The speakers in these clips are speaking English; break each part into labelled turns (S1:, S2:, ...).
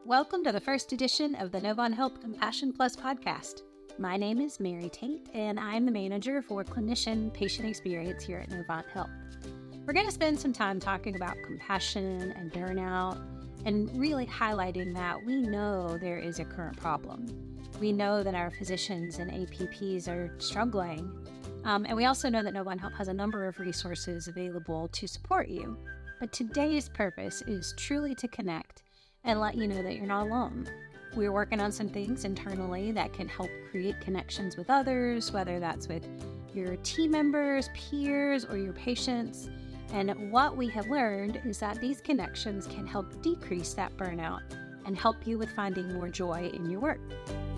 S1: Welcome to the first edition of the Novant Health Compassion Plus podcast. My name is Mary Tate, and I'm the manager for clinician-patient experience here at Novant Health. We're going to spend some time talking about compassion and burnout, and really highlighting that we know there is a current problem. We know that our physicians and APPs are struggling, and we also know that Novant Health has a number of resources available to support you. But today's purpose is truly to connect and let you know that you're not alone. We're working on some things internally that can help create connections with others, whether that's with your team members, peers, or your patients. And what we have learned is that these connections can help decrease that burnout and help you with finding more joy in your work.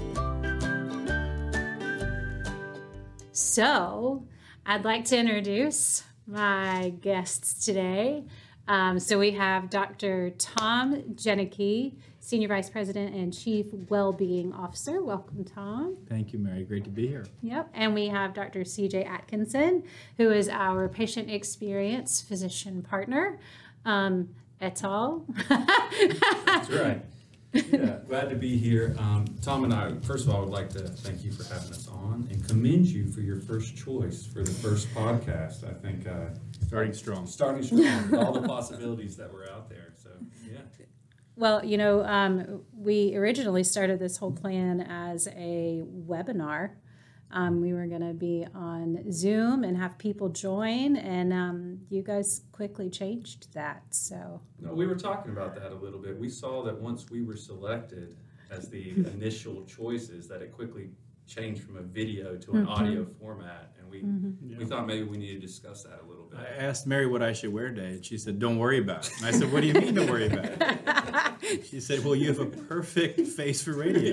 S2: So, I'd like to introduce my guests today. So we have Dr. Tom Janicki, Senior Vice President and Chief Wellbeing Officer. Welcome, Tom.
S3: Thank you, Mary. Great to be here.
S2: Yep. And we have Dr. CJ Atkinson, who is our Patient Experience Physician Partner, et al.
S4: That's right. Yeah, glad to be here. Tom and I, first of all, would like to thank you for having us on and commend you for your first choice for the first podcast. I think
S3: Starting strong
S4: with all the possibilities that were out there. So, yeah.
S2: Well, we originally started this whole plan as a webinar. We were going to be on Zoom and have people join, and you guys quickly changed that. So
S4: No, we were talking about that a little bit. We saw that once we were selected as the initial choices, that it quickly changed from a video to an audio format, and we thought maybe we needed to discuss that a little bit.
S3: I asked Mary what I should wear today, and she said, "Don't worry about it." And I said, "What do you mean, don't worry about it?" She said, "Well, you have a perfect face for radio."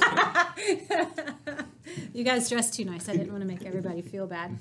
S2: you guys dressed too nice. I didn't want to make everybody feel bad.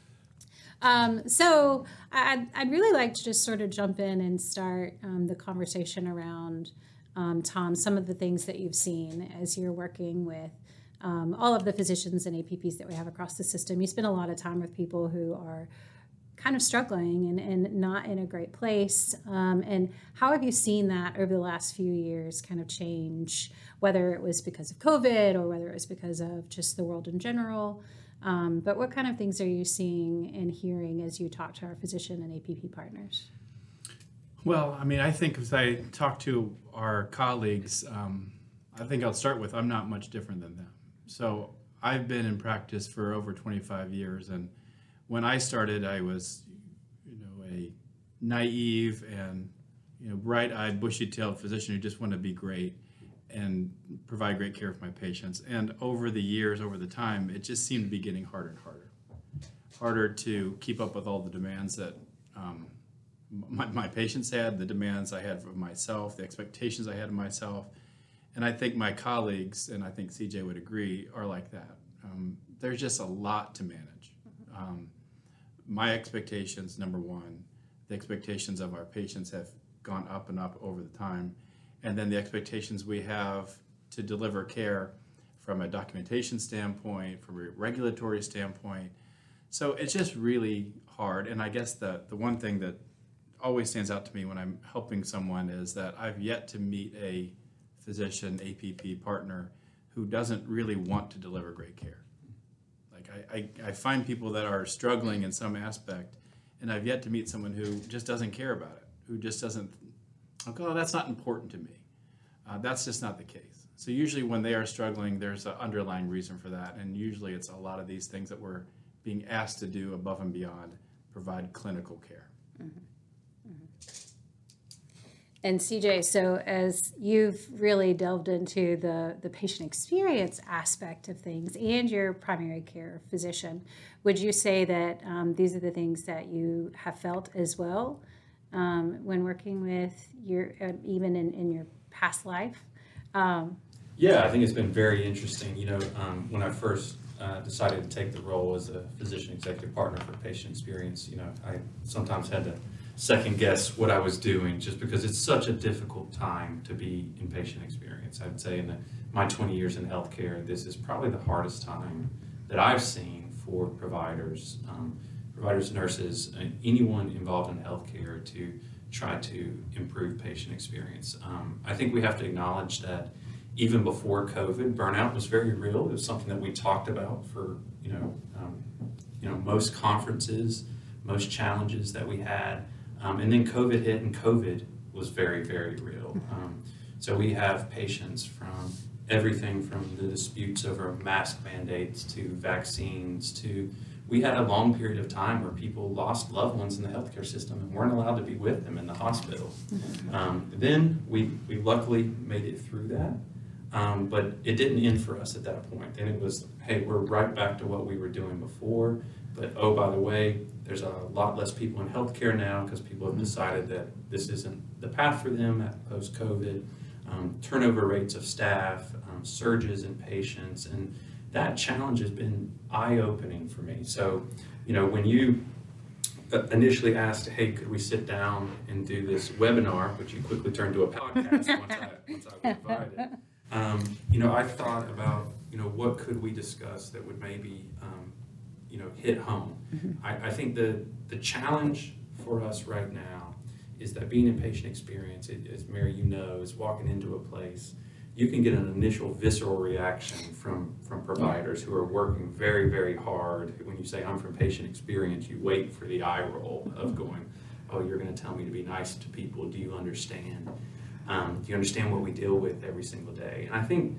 S2: So I'd really like to just sort of jump in and start the conversation around, Tom, some of the things that you've seen as you're working with all of the physicians and APPs that we have across the system. You spend a lot of time with people who are kind of struggling and not in a great place. And how have you seen that over the last few years kind of change, whether it was because of COVID or whether it was because of just the world in general? But what kind of things are you seeing and hearing as you talk to our physician and APP partners?
S3: Well, I think as I talk to our colleagues, I think I'll start with I'm not much different than them. So I've been in practice for over 25 years, and when I started, I was, a naive and, bright-eyed, bushy-tailed physician who just wanted to be great and provide great care for my patients. And over the years, over the time, it just seemed to be getting harder and harder. Harder to keep up with all the demands that my patients had, the demands I had of myself, the expectations I had of myself. And I think my colleagues, and I think CJ would agree, are like that. There's just a lot to manage. My expectations, number one, the expectations of our patients have gone up and up over the time. And then the expectations we have to deliver care from a documentation standpoint, from a regulatory standpoint. So it's just really hard. And I guess the one thing that always stands out to me when I'm helping someone is that I've yet to meet a physician, APP partner who doesn't really want to deliver great care. Like I find people that are struggling in some aspect, and I've yet to meet someone who just doesn't care about it, who just doesn't, that's not important to me. That's just not the case. So usually when they are struggling, there's an underlying reason for that, and usually it's a lot of these things that we're being asked to do above and beyond, provide clinical care.
S2: Mm-hmm. And CJ, so as you've really delved into the patient experience aspect of things and your primary care physician, would you say that these are the things that you have felt as well when working with your, even in your past life?
S4: Yeah, I think it's been very interesting. When I first decided to take the role as a physician executive partner for patient experience, I sometimes had to second guess what I was doing just because it's such a difficult time to be in patient experience. I'd say in my 20 years in healthcare, this is probably the hardest time that I've seen for providers, nurses, anyone involved in healthcare to try to improve patient experience. I think we have to acknowledge that even before COVID, burnout was very real. It was something that we talked about for most conferences, most challenges that we had, and then COVID hit, and COVID was very, very real. So we have patients from everything from the disputes over mask mandates to vaccines to, we had a long period of time where people lost loved ones in the healthcare system and weren't allowed to be with them in the hospital. Then we luckily made it through that, but it didn't end for us at that point. Then it was, hey, we're right back to what we were doing before, but oh, by the way, there's a lot less people in healthcare now because people have decided that this isn't the path for them post-COVID. Turnover rates of staff, surges in patients, and that challenge has been eye-opening for me. So, when you initially asked, hey, could we sit down and do this webinar, which you quickly turned to a podcast once I was invited, I thought about, what could we discuss that would maybe, hit home. I think the challenge for us right now is that being in patient experience, as Mary, is walking into a place, you can get an initial visceral reaction from providers who are working very, very hard. When you say, I'm from patient experience, you wait for the eye roll of going, oh, you're going to tell me to be nice to people. Do you understand? Do you understand what we deal with every single day? And I think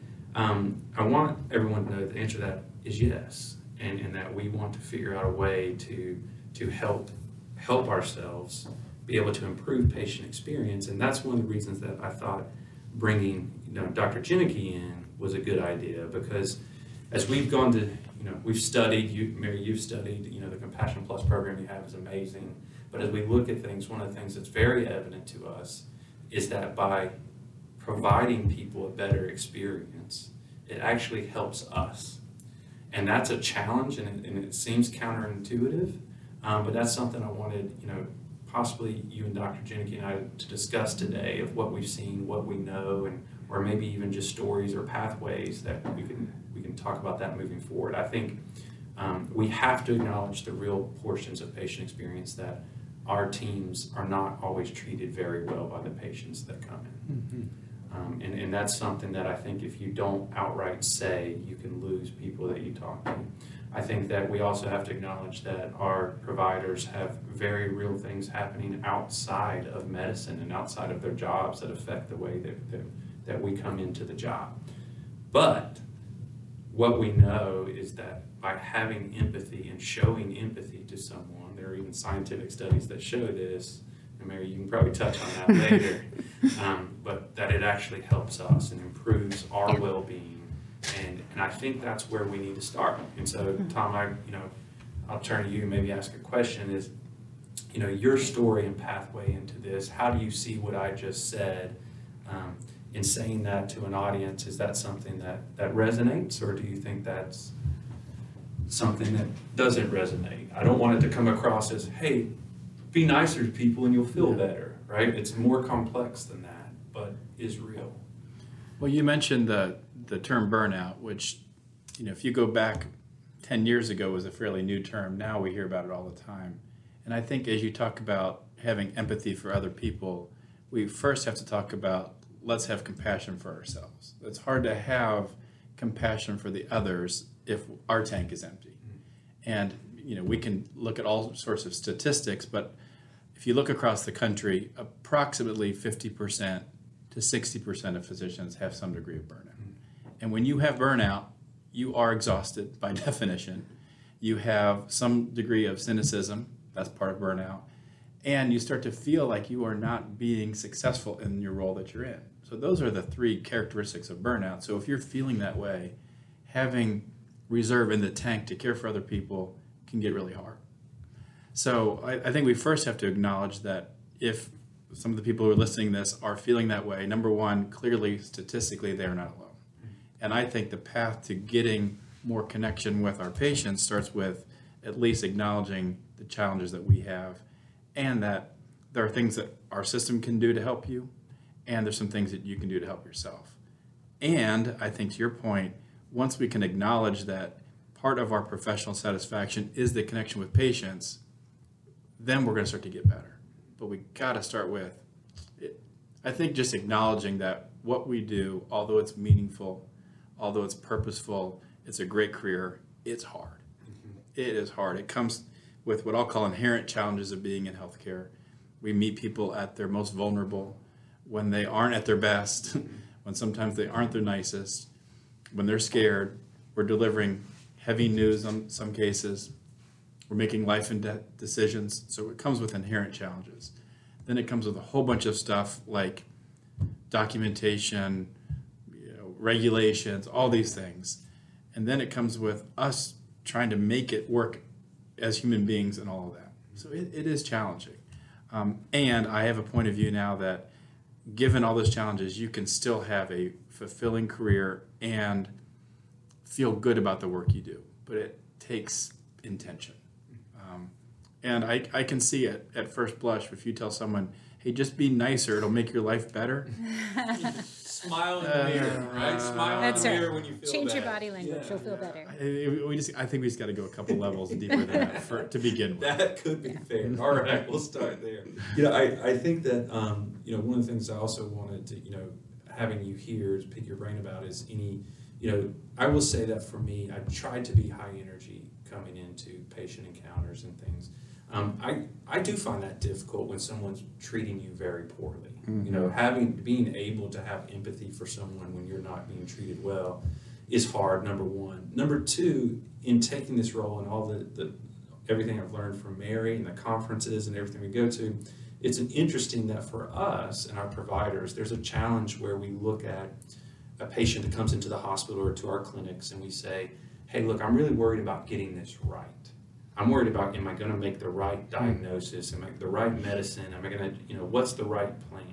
S4: I want everyone to know the answer to that is yes, and that we want to figure out a way to help ourselves be able to improve patient experience. And that's one of the reasons that I thought bringing Dr. Janicki in was a good idea, because as we've gone to, we've studied, Mary, you've studied, the Compassion Plus program you have is amazing. But as we look at things, one of the things that's very evident to us is that by providing people a better experience, it actually helps us. And that's a challenge, and it seems counterintuitive, but that's something I wanted, possibly you and Dr. Janicki and I to discuss today, of what we've seen, what we know, and or maybe even just stories or pathways that we can talk about that moving forward. I think we have to acknowledge the real portions of patient experience that our teams are not always treated very well by the patients that come in. And that's something that I think if you don't outright say, you can lose people that you talk to. I think that we also have to acknowledge that our providers have very real things happening outside of medicine and outside of their jobs that affect the way that we come into the job. But what we know is that by having empathy and showing empathy to someone, there are even scientific studies that show this, and Mary, you can probably touch on that later, but that it actually helps us and improves our well-being. And I think that's where we need to start. And so, Tom, I'll turn to you, maybe ask a question is, your story and pathway into this, how do you see what I just said in saying that to an audience? Is that something that resonates, or do you think that's something that doesn't resonate? I don't want it to come across as, hey, be nicer to people and you'll feel better, right? It's more complex than that, but is real.
S3: Well, you mentioned the term burnout, which, if you go back 10 years ago was a fairly new term. Now we hear about it all the time. And I think as you talk about having empathy for other people, we first have to talk about, let's have compassion for ourselves. It's hard to have compassion for the others if our tank is empty. And, we can look at all sorts of statistics, but if you look across the country, approximately 50% to 60% of physicians have some degree of burnout. And when you have burnout, you are exhausted by definition. You have some degree of cynicism, that's part of burnout, and you start to feel like you are not being successful in your role that you're in. So those are the three characteristics of burnout. So if you're feeling that way, having reserve in the tank to care for other people can get really hard. So I think we first have to acknowledge that if some of the people who are listening to this are feeling that way, number one, clearly, statistically, they are not alone. And I think the path to getting more connection with our patients starts with at least acknowledging the challenges that we have, and that there are things that our system can do to help you, and there's some things that you can do to help yourself. And I think to your point, once we can acknowledge that part of our professional satisfaction is the connection with patients, then we're going to start to get better. but we got to start with, I think, just acknowledging that what we do, although it's meaningful, although it's purposeful, it's a great career, it's hard. It is hard. It comes with what I'll call inherent challenges of being in healthcare. We meet people at their most vulnerable, when they aren't at their best, when sometimes they aren't their nicest, when they're scared. We're delivering heavy news in some cases. We're making life and death decisions. So it comes with inherent challenges. Then it comes with a whole bunch of stuff like documentation, regulations, all these things. And then it comes with us trying to make it work as human beings and all of that. So it is challenging. And I have a point of view now that given all those challenges, you can still have a fulfilling career and feel good about the work you do. But it takes intention. And I can see it at first blush if you tell someone, hey, just be nicer, it'll make your life better.
S4: Smile in the mirror, right? Smile in the mirror when you feel
S2: Change
S4: bad.
S2: your body language, you'll feel better.
S3: I think we just got to go a couple levels deeper than that to begin with.
S4: That could be fair. All right, we'll start there. I think that one of the things I also wanted to having you here to pick your brain about is I will say that for me, I tried to be high energy coming into patient encounters and things. I do find that difficult when someone's treating you very poorly. Mm-hmm. Being able to have empathy for someone when you're not being treated well is hard, number one. Number two, in taking this role and all the everything I've learned from Mary and the conferences and everything we go to, it's interesting that for us and our providers, there's a challenge where we look at a patient that comes into the hospital or to our clinics and we say, hey, look, I'm really worried about getting this right. I'm worried about, am I going to make the right diagnosis? Am I the right medicine? Am I going to, what's the right plan?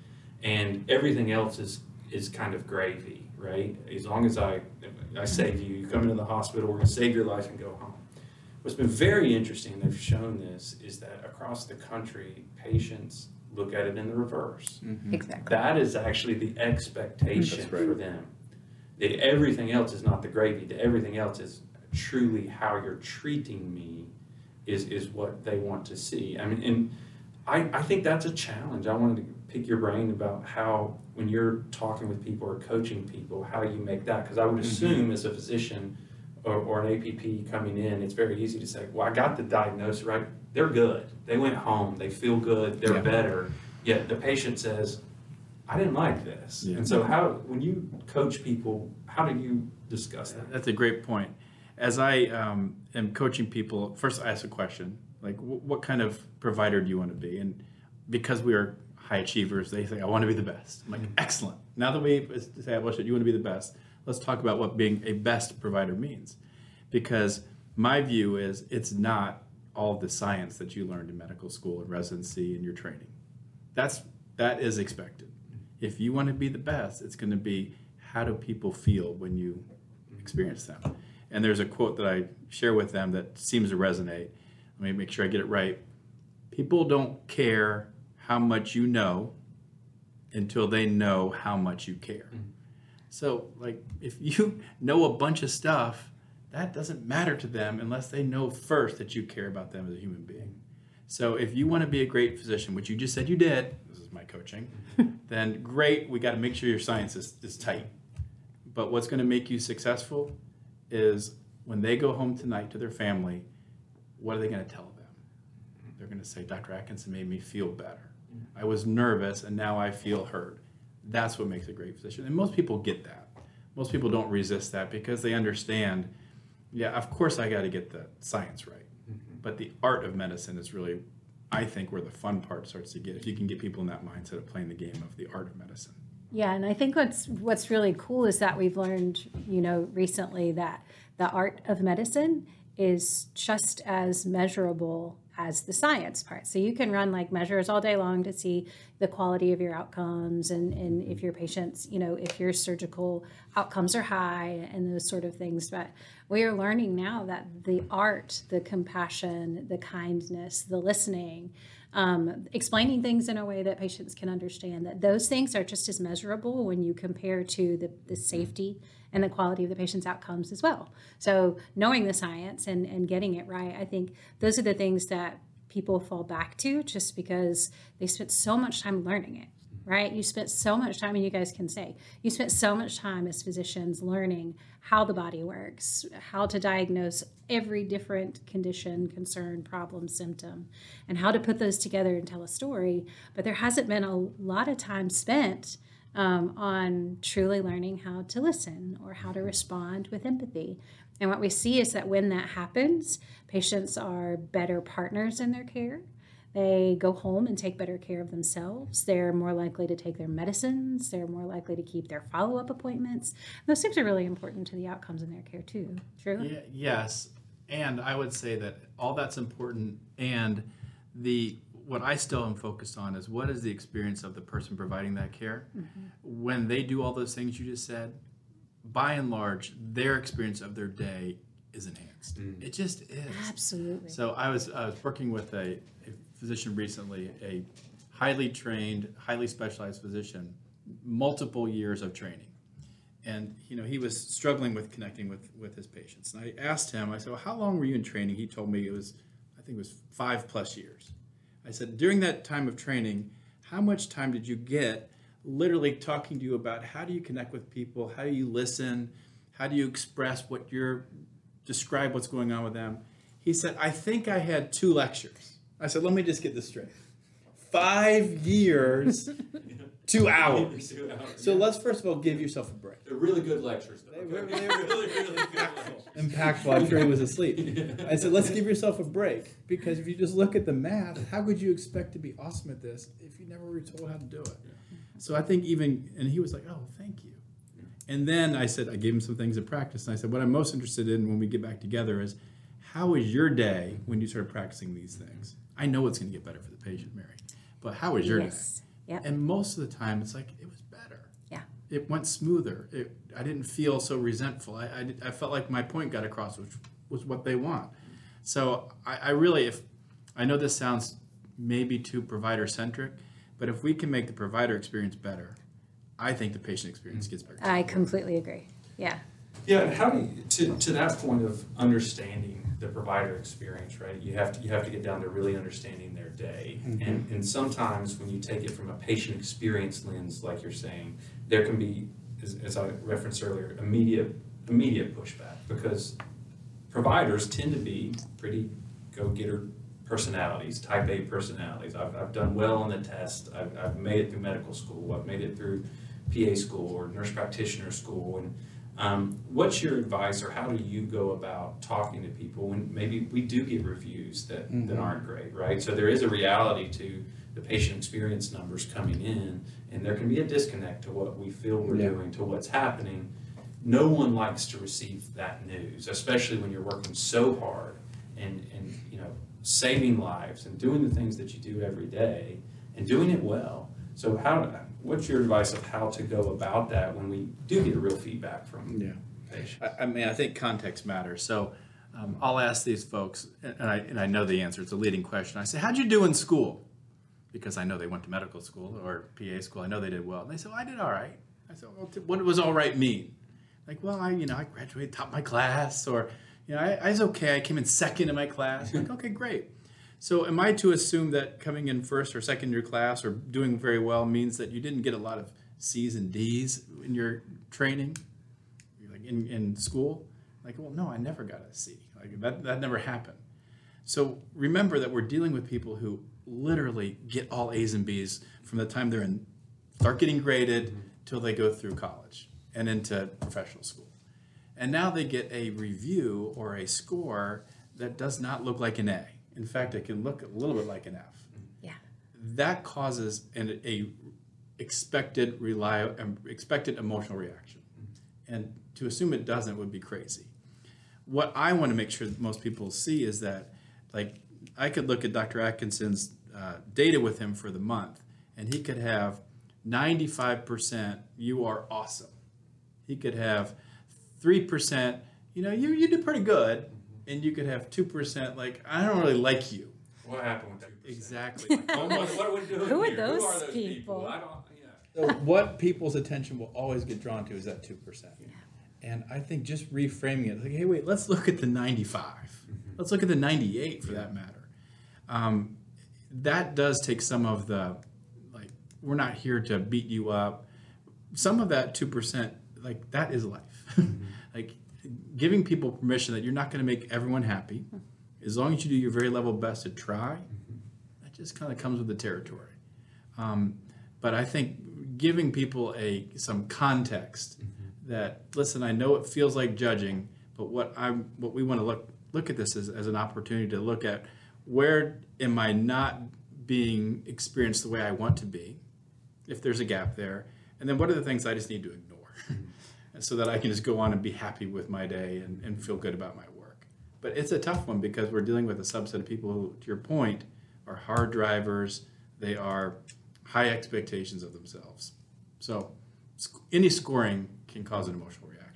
S4: And everything else is kind of gravy, right? As long as I save you, you come into the hospital, we're going to save your life and go home. What's been very interesting, and they've shown this, is that across the country, patients look at it in the reverse.
S2: Mm-hmm. Exactly.
S4: That is actually the expectation for them. That everything else is not the gravy. That everything else is truly how you're treating me is what they want to see. I mean, and I think that's a challenge. I wanted to pick your brain about how, when you're talking with people or coaching people, how you make that. Because I would assume as a physician or an APP coming in, it's very easy to say, well, I got the diagnosis right. They're good. They went home. They feel good. They're better. Yet the patient says, I didn't like this. Yeah. And so when you coach people, how do you discuss that?
S3: That's a great point. As I am coaching people, first I ask a question, like, what kind of provider do you want to be? And because we are high achievers, they say, I want to be the best. I'm like, excellent. Now that we established that you want to be the best, let's talk about what being a best provider means. Because my view is it's not all the science that you learned in medical school and residency and your training. That is expected. If you want to be the best, it's going to be, how do people feel when you experience them? And there's a quote that I share with them that seems to resonate. Let me make sure I get it right. People don't care how much you know until they know how much you care. Mm-hmm. So, like, if you know a bunch of stuff, that doesn't matter to them unless they know first that you care about them as a human being. So if you want to be a great physician, which you just said you did, this is my coaching, then great, we got to make sure your science is tight. But what's going to make you successful is when they go home tonight to their family, what are they going to tell them? They're going to say, Dr. Atkinson made me feel better. I was nervous and now I feel heard. That's what makes a great physician. And most people get that. Most people don't resist that because they understand, yeah, of course I got to get the science right. Mm-hmm. But the art of medicine is really, I think, where the fun part starts to get, if you can get people in that mindset of playing the game of the art of medicine.
S2: Yeah, and I think what's really cool is that we've learned, recently that the art of medicine is just as measurable as the science part. So you can run like measures all day long to see the quality of your outcomes and if your patients, if your surgical outcomes are high and those sort of things. But we are learning now that the art, the compassion, the kindness, the listening, explaining things in a way that patients can understand, that those things are just as measurable when you compare to the safety and the quality of the patient's outcomes as well. So knowing the science and getting it right, I think those are the things that people fall back to just because they spent so much time learning it, right? You spent so much time, and you guys can say, you spent so much time as physicians learning how the body works, how to diagnose every different condition, concern, problem, symptom, and how to put those together and tell a story. But there hasn't been a lot of time spent on truly learning how to listen or how to respond with empathy. And what we see is that when that happens, patients are better partners in their care. They go home and take better care of themselves. They're more likely to take their medicines. They're more likely to keep their follow-up appointments. Those things are really important to the outcomes in their care too. True?
S3: Yeah, yes. And I would say that all that's important. And what I still am focused on is what is the experience of the person providing that care. When they do all those things you just said, by and large, their experience of their day is enhanced. It just is.
S2: Absolutely.
S3: So I was working with a physician recently, a highly trained, highly specialized physician, multiple years of training. And he was struggling with connecting with his patients. And I asked him, I said, well, how long were you in training? He told me I think it was 5+ years. I said, during that time of training, how much time did you get literally talking to you about how do you connect with people? How do you listen? How do you express describe what's going on with them? He said, I think I had 2 lectures. I said, let me just get this straight. 5 years, 2 hours.
S4: 2 hours.
S3: So let's first of all give yourself a break.
S4: They're really good lectures, though.
S3: They were
S4: really good lectures.
S3: Impactful. I'm sure he was asleep. I said, let's give yourself a break, because if you just look at the math, how could you expect to be awesome at this if you never were told how to do it? So I think and he was like, oh, thank you. And then I gave him some things to practice. And I said, what I'm most interested in when we get back together is, how was your day when you started practicing these things? I know it's going to get better for the patient, Mary, but how was your day?
S2: Yep.
S3: And most of the time, it's like, it was better.
S2: Yeah.
S3: It went smoother. I didn't feel so resentful. I felt like my point got across, which was what they want. So I really, I know this sounds maybe too provider-centric, but if we can make the provider experience better, I think the patient experience gets better.
S2: I completely agree. Yeah.
S4: Yeah, and how do you, to that point of understanding the provider experience, right? You have to get down to really understanding their day, and sometimes when you take it from a patient experience lens, like you're saying, there can be, as I referenced earlier, immediate pushback, because providers tend to be pretty go-getter personalities, type A personalities. I've done well on the test. I've made it through medical school. I've made it through PA school or nurse practitioner school, and what's your advice, or how do you go about talking to people when maybe we do get reviews that aren't great, right? So there is a reality to the patient experience numbers coming in, and there can be a disconnect to what we feel we're doing to what's happening. No one likes to receive that news, especially when you're working so hard and saving lives and doing the things that you do every day and doing it well. So what's your advice of how to go about that when we do get real feedback from patients?
S3: I think context matters. So I'll ask these folks, and I know the answer. It's a leading question. I say, how'd you do in school? Because I know they went to medical school or PA school. I know they did well. And they said, well, I did all right. I said, well, what does all right mean? Like, well, I graduated top of my class, or I was okay. I came in second in my class. I'm like, okay, great. So am I to assume that coming in first or second in your class or doing very well means that you didn't get a lot of C's and D's in your training, like in school? Like, well, no, I never got a C. Like that never happened. So remember that we're dealing with people who literally get all A's and B's from the time start getting graded till they go through college and into professional school. And now they get a review or a score that does not look like an A. In fact, it can look a little bit like an F.
S2: Yeah.
S3: That causes a expected emotional reaction. And to assume it doesn't would be crazy. What I want to make sure that most people see is that, like, I could look at Dr. Atkinson's data with him for the month, and he could have 95%, you are awesome. He could have 3%, you did pretty good. And you could have 2%, like, I don't really like you.
S4: What happened with that?
S3: Exactly.
S4: What are we doing
S2: Who are
S4: here?
S2: those
S4: Who are those
S2: people?
S4: I don't,
S3: So what people's attention will always get drawn to is that 2%.
S2: Yeah.
S3: And I think just reframing it, like, hey, wait, let's look at the 95. Let's look at the 98 for that matter. That does take some of the, like, we're not here to beat you up. Some of that 2%, like, that is life. Like, giving people permission that you're not going to make everyone happy, as long as you do your very level best to try, that just kind of comes with the territory. But I think giving people some context that, listen, I know it feels like judging, but what we want to look at this as an opportunity to look at, where am I not being experienced the way I want to be, if there's a gap there, and then what are the things I just need to ignore so that I can just go on and be happy with my day and feel good about my work. But it's a tough one because we're dealing with a subset of people who, to your point, are hard drivers. They are high expectations of themselves. So any scoring can cause an emotional reaction.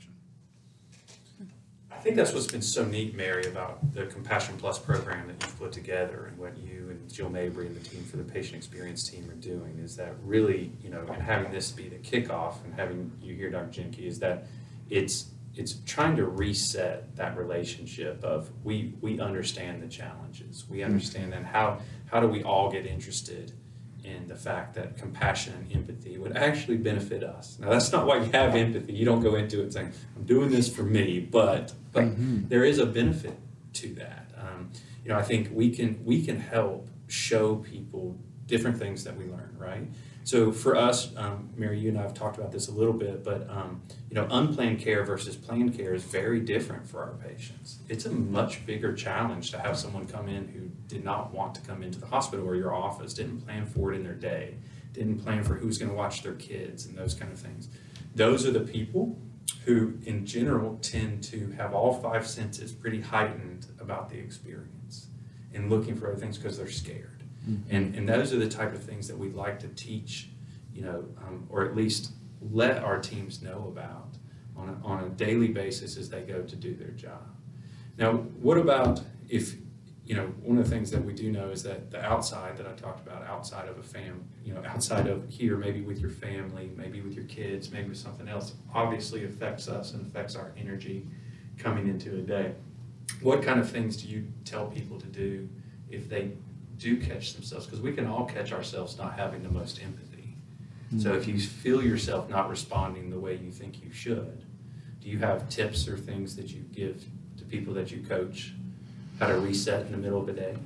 S4: I think that's what's been so neat, Mary, about the Compassion Plus program that you've put together, and what you and Jill Mabry and the team for the patient experience team are doing, is that really, and having this be the kickoff, and having you here, Dr. Jenke, is that it's trying to reset that relationship of we understand the challenges, we understand, and how do we all get interested in the fact that compassion and empathy would actually benefit us. Now, that's not why you have empathy. You don't go into it saying, I'm doing this for me, but there is a benefit to that. I think we can help show people different things that we learn, right? So for us, Mary, you and I have talked about this a little bit, but unplanned care versus planned care is very different for our patients. It's a much bigger challenge to have someone come in who did not want to come into the hospital or your office, didn't plan for it in their day, didn't plan for who's going to watch their kids and those kind of things. Those are the people who, in general, tend to have all five senses pretty heightened about the experience and looking for other things because they're scared. And those are the type of things that we'd like to teach, or at least let our teams know about on a daily basis as they go to do their job. Now, what about if, one of the things that we do know is that the outside that I talked about, outside of a outside of here, maybe with your family, maybe with your kids, maybe with something else, obviously affects us and affects our energy coming into a day. What kind of things do you tell people to do if they do catch themselves? Because we can all catch ourselves not having the most empathy. So if you feel yourself not responding the way you think you should, do you have tips or things that you give to people that you coach, how to reset in the middle of the day?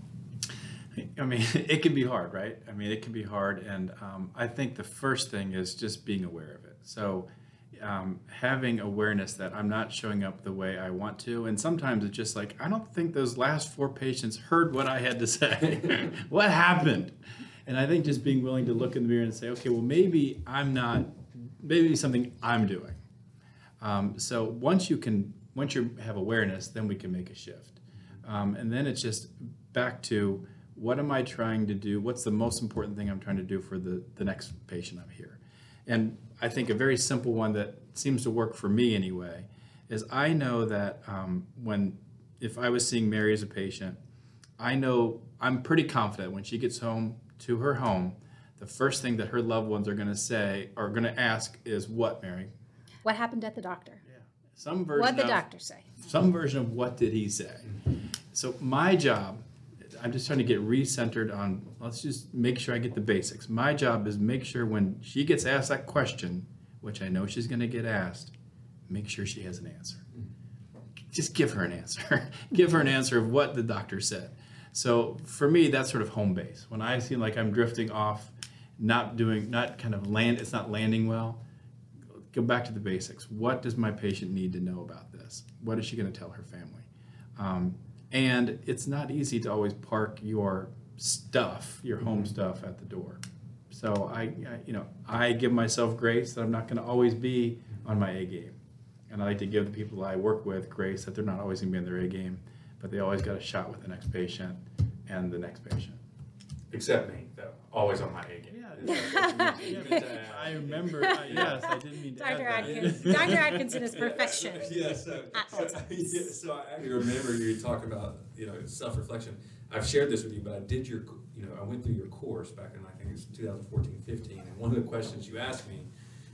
S3: I mean, it can be hard, right? I mean, it can be hard, and I think the first thing is just being aware of it. So having awareness that I'm not showing up the way I want to, and sometimes it's just like, I don't think those last 4 patients heard what I had to say. What happened? And I think just being willing to look in the mirror and say, okay, well, maybe something I'm doing. So once you have awareness, then we can make a shift. And then it's just back to, what am I trying to do? What's the most important thing I'm trying to do for the next patient I'm here? And I think a very simple one that seems to work for me anyway is, I know that if I was seeing Mary as a patient, I'm pretty confident when she gets home to her home, the first thing that her loved ones are going to say or going to ask is, what, Mary?
S2: What happened at the doctor?
S3: Yeah. Some version
S2: What'd the doctor say?
S3: Some version of what did he say? So my job, I'm just trying to get recentered on, let's just make sure I get the basics. My job is make sure when she gets asked that question, which I know she's going to get asked, make sure she has an answer. Just give her an answer. Give her an answer of what the doctor said. So for me, that's sort of home base. When I feel like I'm drifting off, it's not landing well, go back to the basics. What does my patient need to know about this? What is she going to tell her family? And it's not easy to always park your stuff, your home stuff, at the door. So I give myself grace that I'm not going to always be on my A game. And I like to give the people I work with grace that they're not always going to be on their A game, but they always got a shot with the next patient and the next patient.
S4: Except me, though. Always on my A game.
S3: I remember, yes, I didn't mean to
S2: Dr.
S3: add
S2: Adkins,
S3: that.
S2: Dr. Atkinson is perfection.
S4: So I actually remember you talking about, self-reflection. I've shared this with you, but I went through your course back in, I think it was 2014-15, and one of the questions you asked me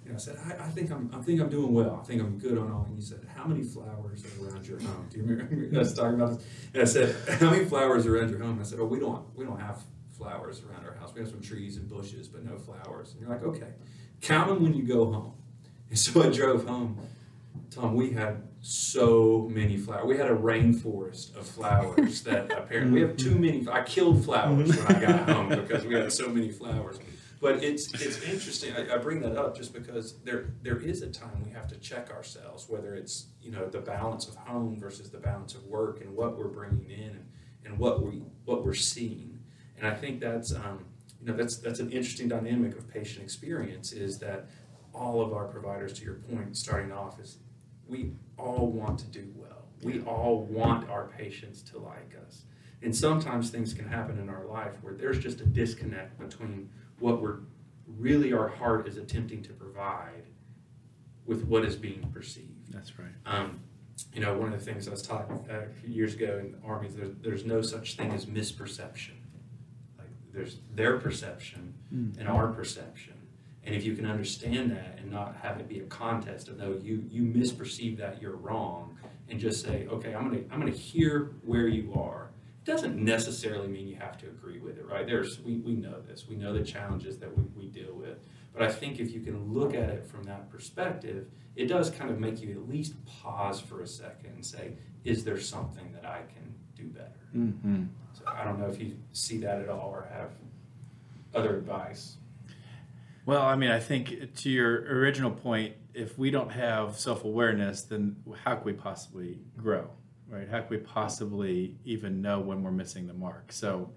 S4: And I said, I think I'm doing well. I think I'm good on all. And he said, how many flowers are around your home? Do you remember us talking about this? And I said, how many flowers are around your home? And I said, oh, we don't have flowers around our house. We have some trees and bushes, but no flowers. And you're like, okay, count them when you go home. And so I drove home. Tom, we had so many flowers. We had a rainforest of flowers that apparently we have too many. I killed flowers when I got home because we had so many flowers. But it's interesting. I bring that up just because there is a time we have to check ourselves, whether it's the balance of home versus the balance of work and what we're bringing in and what we're seeing. And I think that's that's an interesting dynamic of patient experience, is that all of our providers, to your point, starting off, is we all want to do well. We all want our patients to like us. And sometimes things can happen in our life where there's just a disconnect between what our heart is attempting to provide with what is being perceived.
S3: That's right.
S4: One of the things I was taught a few years ago in the Army is there's no such thing as misperception. Like there's their perception and our perception. And if you can understand that and not have it be a contest of, no, you misperceive that, you're wrong, and just say, okay, I'm gonna hear where you are. It doesn't necessarily mean you have to agree with it, right? We know this. We know the challenges that we deal with. But I think if you can look at it from that perspective, it does kind of make you at least pause for a second and say, is there something that I can do better? Mm-hmm. So I don't know if you see that at all or have other advice.
S3: Well, I mean, I think to your original point, if we don't have self-awareness, then how can we possibly grow, right? How can we possibly even know when we're missing the mark? So,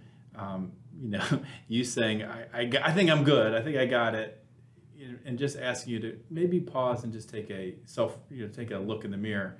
S3: you saying, I think I'm good, I think I got it, and just asking you to maybe pause and just take a look in the mirror,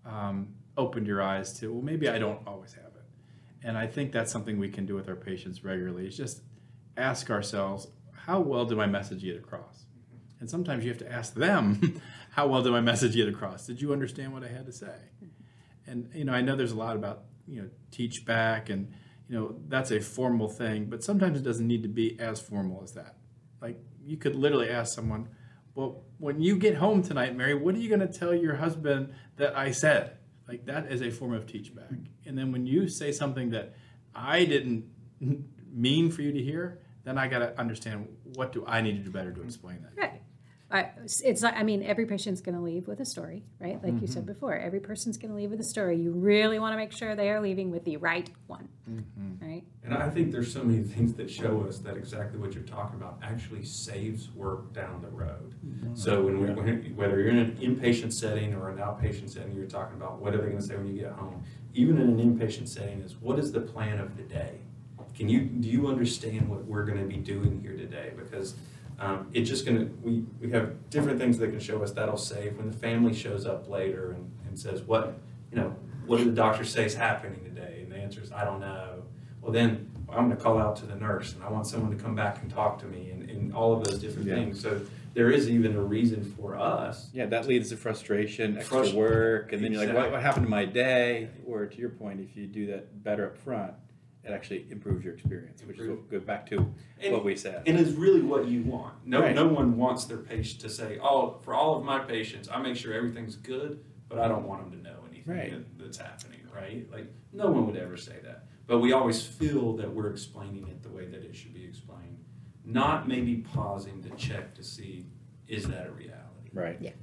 S3: opened your eyes to, well, maybe I don't always have it. And I think that's something we can do with our patients regularly, is just ask ourselves, how well did my message get across? And sometimes you have to ask them, how well did my message get across? Did you understand what I had to say? And, I know there's a lot about, teach back, and, that's a formal thing, but sometimes it doesn't need to be as formal as that. Like, you could literally ask someone, well, when you get home tonight, Mary, what are you going to tell your husband that I said? Like, that is a form of teach back. And then when you say something that I didn't mean for you to hear, then I got to understand, what do I need to do better to explain that?
S2: Right. It's like, every patient's going to leave with a story, right? Like you said before, every person's going to leave with a story. You really want to make sure they are leaving with the right one, right?
S4: And I think there's so many things that show us that exactly what you're talking about actually saves work down the road. So whether you're in an inpatient setting or an outpatient setting, you're talking about what are they going to say when you get home. Even in an inpatient setting, is what is the plan of the day? Do you understand what we're going to be doing here today? Because it's just going to, we have different things that can show us that'll save. When the family shows up later and says, what did the doctor say is happening today? And the answer is, I don't know. Well, then I'm going to call out to the nurse, and I want someone to come back and talk to me, and all of those different things. So there is even a reason for us.
S3: Yeah, that leads to frustration, extra work, and then you're like, what happened to my day? Or to your point, if you do that better up front, it actually improves your experience, which is go back to what we said.
S4: And it's really what you want. No one wants their patient to say, oh, for all of my patients, I make sure everything's good, but I don't want them to know anything that's happening, right? Like, no one would ever say that. But we always feel that we're explaining it the way that it should be explained. Not maybe pausing to check to see, is that a reality?
S3: Right.
S2: Yeah.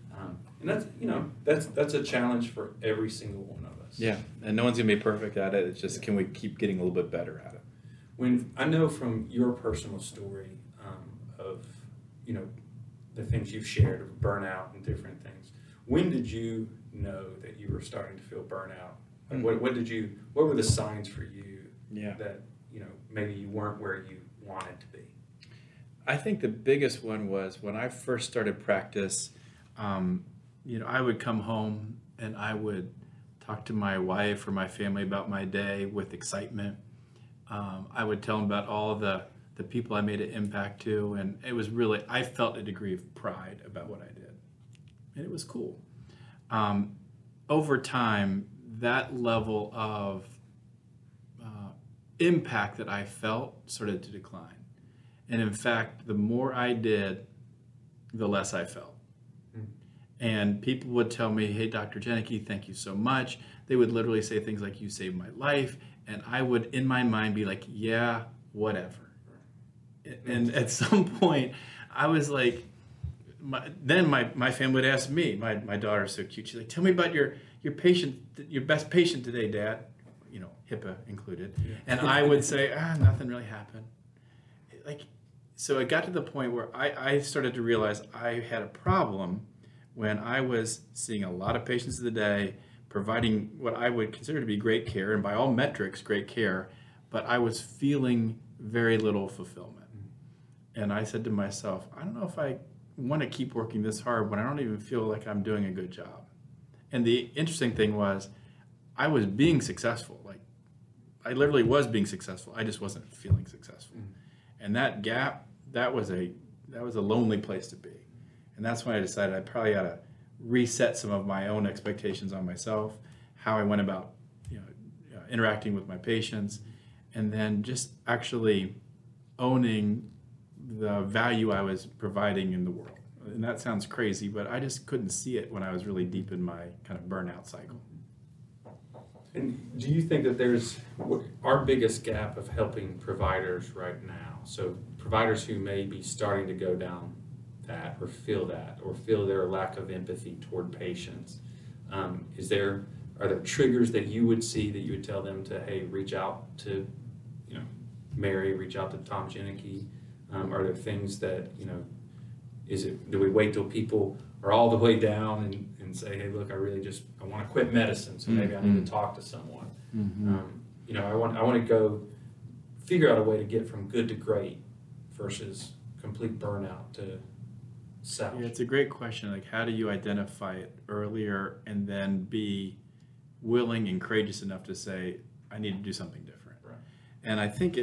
S4: And that's a challenge for every single one of us.
S3: Yeah, and no one's going to be perfect at it. It's just, can we keep getting a little bit better at it?
S4: When I know from your personal story of, the things you've shared of burnout and different things, when did you know that you were starting to feel burnout? Like what were the signs for you that, maybe you weren't where you wanted to be?
S3: I think the biggest one was when I first started practice, I would come home and I would talk to my wife or my family about my day with excitement. I would tell them about all the people I made an impact to, and it was really, I felt a degree of pride about what I did, and it was cool. Over time, that level of impact that I felt started to decline. And in fact, the more I did, the less I felt. And people would tell me, hey, Dr. Janicki, thank you so much. They would literally say things like, you saved my life. And I would, in my mind, be like, yeah, whatever. And at some point, I was like, then my family would ask me, my daughter's so cute. She's like, tell me about your patient, your best patient today, Dad. You know, HIPAA included. Yeah. And I would say, nothing really happened. Like, so it got to the point where I started to realize I had a problem when I was seeing a lot of patients of the day, providing what I would consider to be great care, and by all metrics, great care, but I was feeling very little fulfillment. And I said to myself, I don't know if I want to keep working this hard when I don't even feel like I'm doing a good job. And the interesting thing was, I was being successful. Like, I literally was being successful. I just wasn't feeling successful. And that gap, that was a lonely place to be. And that's when I decided I probably ought to reset some of my own expectations on myself, how I went about, interacting with my patients, and then just actually owning the value I was providing in the world. And that sounds crazy, but I just couldn't see it when I was really deep in my kind of burnout cycle.
S4: And do you think that there's our biggest gap of helping providers right now? So providers who may be starting to go down that or feel their lack of empathy toward patients. Are there triggers that you would see that you would tell them to, hey, reach out to, Mary, reach out to Tom Janicki? Are there things that, do we wait till people are all the way down and say, hey, look, I want to quit medicine, so maybe I need to talk to someone. I want to go figure out a way to get from good to great versus complete burnout to south.
S3: Yeah, it's a great question. Like, how do you identify it earlier and then be willing and courageous enough to say, I need to do something different?
S4: Right.
S3: And I think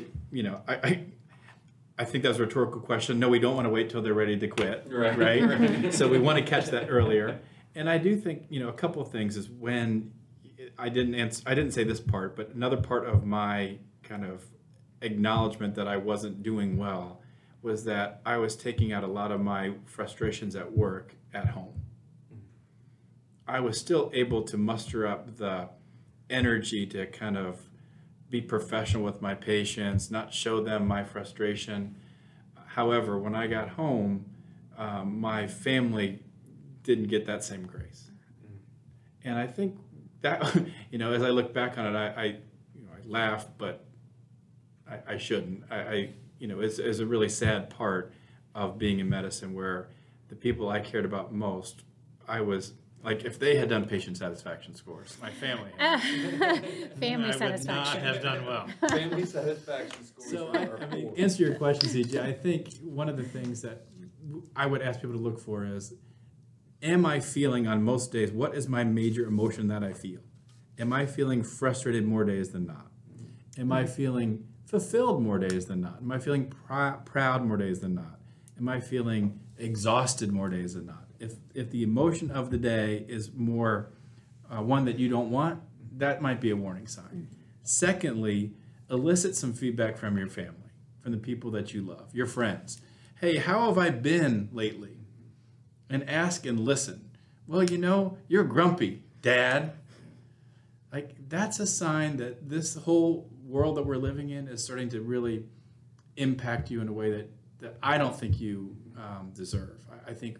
S3: I think that's a rhetorical question. No, we don't want to wait till they're ready to quit, right? So we want to catch that earlier. And I do think, a couple of things is when I didn't say this part, but another part of my kind of acknowledgement that I wasn't doing well was that I was taking out a lot of my frustrations at work at home. I was still able to muster up the energy to kind of be professional with my patients, not show them my frustration. However, when I got home, my family didn't get that same grace. And I think that, as I look back on it, I laugh, but I shouldn't. It's a really sad part of being in medicine where the people I cared about most, I was like, if they had done patient satisfaction scores, my family had.
S2: Family
S3: I
S2: satisfaction.
S3: would not have done well.
S4: Family satisfaction scores.
S3: So, answer your question, CJ. I think one of the things that I would ask people to look for is, am I feeling on most days, what is my major emotion that I feel? Am I feeling frustrated more days than not? Am I feeling fulfilled more days than not? Am I feeling proud more days than not? Am I feeling exhausted more days than not? If the emotion of the day is more one that you don't want, that might be a warning sign. Secondly, elicit some feedback from your family, from the people that you love, your friends. Hey, how have I been lately? And ask and listen. Well, you're grumpy, Dad. Like, that's a sign that this whole world that we're living in is starting to really impact you in a way that I don't think you deserve. I think,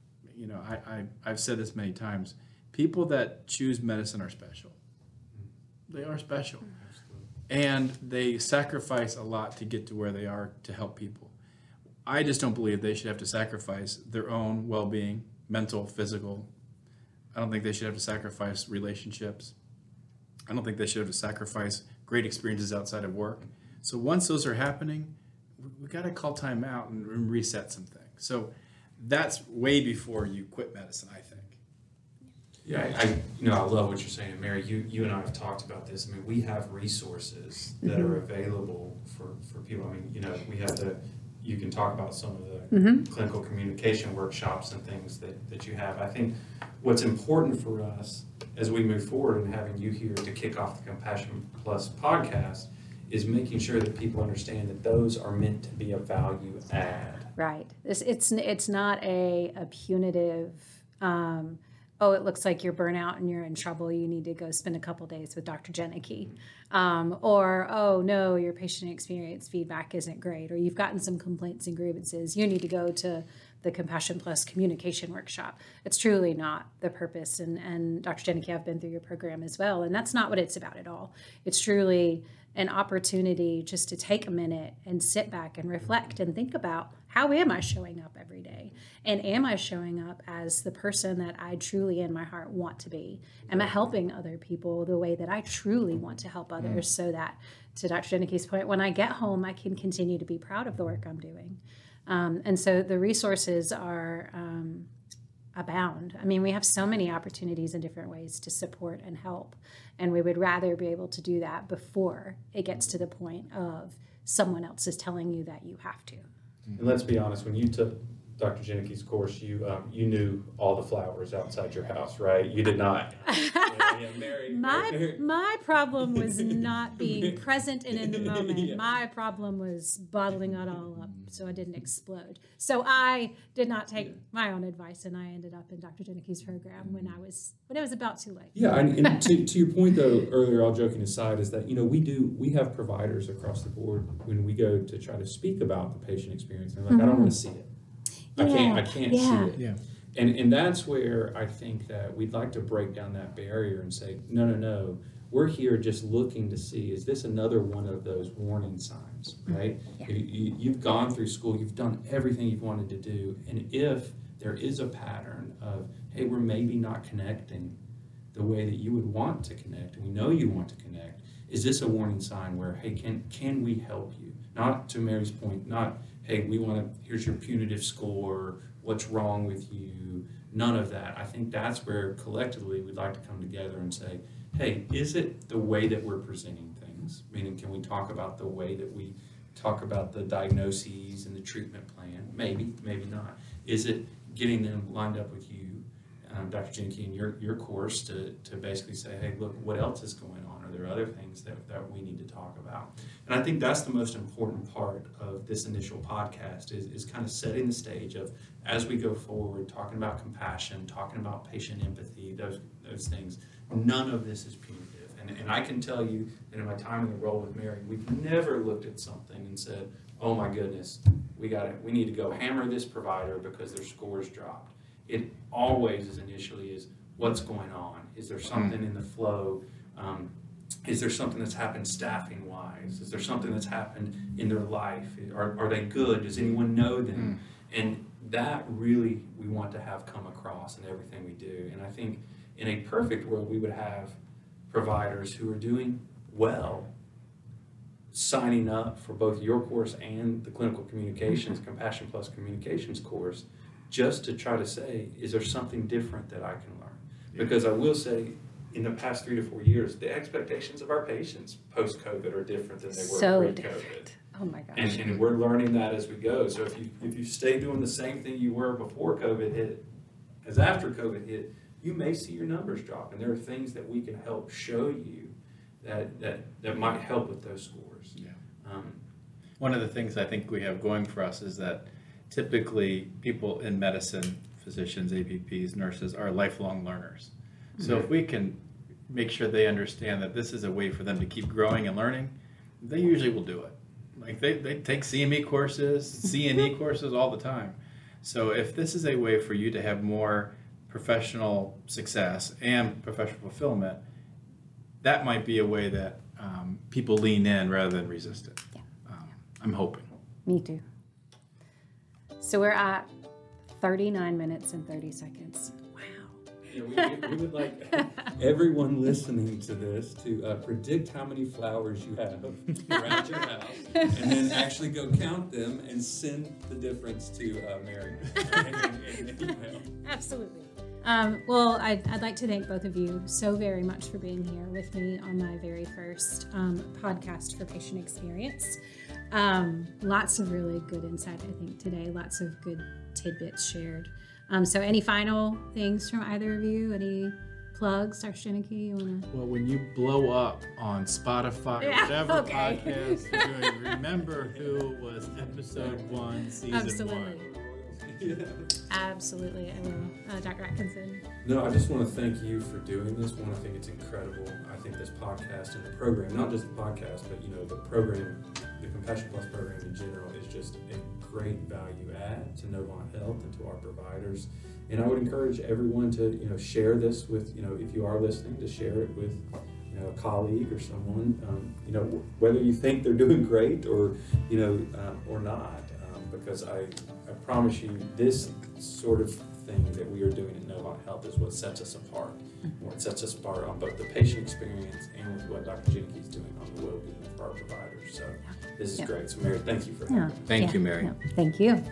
S3: I've said this many times, people that choose medicine are special. They are special. And they sacrifice a lot to get to where they are to help people. I just don't believe they should have to sacrifice their own well-being, mental, physical. I don't think they should have to sacrifice relationships. I don't think they should have to sacrifice great experiences outside of work. So once those are happening, we got to call time out and reset some things. So that's way before you quit medicine, I think.
S4: Yeah, I love what you're saying, Mary. You and I have talked about this. I mean, we have resources that are available for people. I mean, we have you can talk about some of the clinical communication workshops and things that you have. I think what's important for us as we move forward and having you here to kick off the Compassion Plus podcast is making sure that people understand that those are meant to be a value add.
S2: Right. It's not a punitive Oh, it looks like you're burnout and you're in trouble. You need to go spend a couple days with Dr. Janicki. Or, oh, no, your patient experience feedback isn't great. Or you've gotten some complaints and grievances. You need to go to the Compassion Plus communication workshop. It's truly not the purpose. And Dr. Janicki, I've been through your program as well. And that's not what it's about at all. It's truly an opportunity just to take a minute and sit back and reflect and think about, how am I showing up every day? And am I showing up as the person that I truly in my heart want to be? Am I helping other people the way that I truly want to help others, so that, to Dr. Janicki's point, when I get home, I can continue to be proud of the work I'm doing? And so the resources are abound. I mean, we have so many opportunities in different ways to support and help, and we would rather be able to do that before it gets to the point of someone else is telling you that you have to.
S4: And let's be honest, when you took Dr. Janicki's course, you knew all the flowers outside your house, right? You did not.
S2: My problem was not being present and in the moment.
S4: Yeah.
S2: My problem was bottling it all up so I didn't explode. So I did not take my own advice, and I ended up in Dr. Janicki's program when it was about too late.
S5: Yeah, and to your point though earlier, all joking aside, is that we have providers across the board when we go to try to speak about the patient experience, and they're like, I don't want to see it. I can't see it.
S3: Yeah.
S5: And that's where I think that we'd like to break down that barrier and say, no, we're here just looking to see, is this another one of those warning signs, right?
S2: Yeah.
S5: You've gone through school, you've done everything you've wanted to do, and if there is a pattern of, hey, we're maybe not connecting the way that you would want to connect, and we know you want to connect, is this a warning sign where, hey, can we help you? Not, to Mary's point, not, hey, here's your punitive score, what's wrong with you, none of that. I think that's where collectively we'd like to come together and say, hey, is it the way that we're presenting things? Meaning, can we talk about the way that we talk about the diagnoses and the treatment plan? Maybe, maybe not. Is it getting them lined up with you, Dr. Janicki, in your course to basically say, hey, look, what else is going on? Are there other things that we need to talk about? And I think that's the most important part of this initial podcast is kind of setting the stage of, as we go forward, talking about compassion, talking about patient empathy, those things. None of this is punitive. And I can tell you that in my time in the role with Mary, we've never looked at something and said, oh my goodness, we need to go hammer this provider because their scores dropped. It always is what's going on? Is there something in the flow? Is there something that's happened staffing wise? Is there something that's happened in their life? Are they good? Does anyone know them? And that really we want to have come across in everything we do. And I think in a perfect world, we would have providers who are doing well signing up for both your course and the clinical communications, Compassion Plus communications course, just to try to say, is there something different that I can learn? Because I will say, in the past 3 to 4 years, the expectations of our patients post-COVID are different than they were pre-COVID.
S2: Different. Oh my gosh.
S5: And we're learning that as we go. So if you stay doing the same thing you were before COVID hit, as after COVID hit, you may see your numbers drop. And there are things that we can help show you that might help with those scores.
S3: Yeah. One of the things I think we have going for us is that typically people in medicine, physicians, APPs, nurses, are lifelong learners. So if we can make sure they understand that this is a way for them to keep growing and learning, they usually will do it. Like they take CME courses, CNE courses all the time. So if this is a way for you to have more professional success and professional fulfillment, that might be a way that people lean in rather than resist it.
S2: Yeah.
S3: I'm hoping.
S2: Me too. So we're at 39 minutes and 30 seconds.
S5: Yeah, we would like everyone listening to this to predict how many flowers you have around your house, and then actually go count them and send the difference to Mary in email.
S2: Absolutely. Well, I'd like to thank both of you so very much for being here with me on my very first podcast for Patient Experience. Lots of really good insight, I think, today. Lots of good tidbits shared. So any final things from either of you? Any plugs, Dr. Janicki, you want to?
S3: Well, when you blow up on Spotify or whatever podcast you're doing, remember who was episode 1, season 1.
S2: Absolutely, I will. Dr. Atkinson.
S5: No, I just want to thank you for doing this. One, I think it's incredible. I think this podcast and the program, not just the podcast, but the program, the Compassion Plus program in general, is just a great value add to Novant Health and to our providers. And I would encourage everyone to share this with if you are listening, to share it with a colleague or someone. Whether you think they're doing great or not, because I promise you, this sort of thing that we are doing at Novant Health is what sets us apart. What sets us apart on both the patient experience and with what Dr. Jenke is doing on the well-being for our providers. So this is great. So Mary, thank you for that.
S4: Thank you, Mary.
S2: Thank you.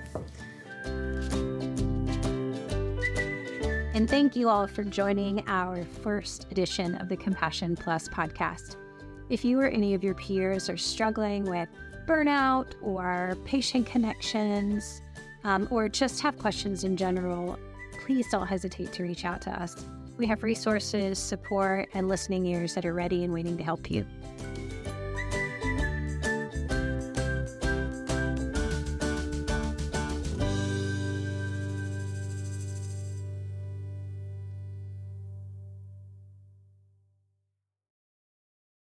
S1: And thank you all for joining our first edition of the Compassion Plus podcast. If you or any of your peers are struggling with burnout or patient connections, or just have questions in general, please don't hesitate to reach out to us. We have resources, support, and listening ears that are ready and waiting to help you.